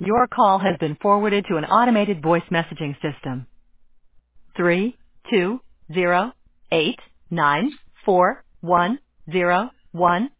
Your call has been forwarded to an automated voice messaging system. 320894101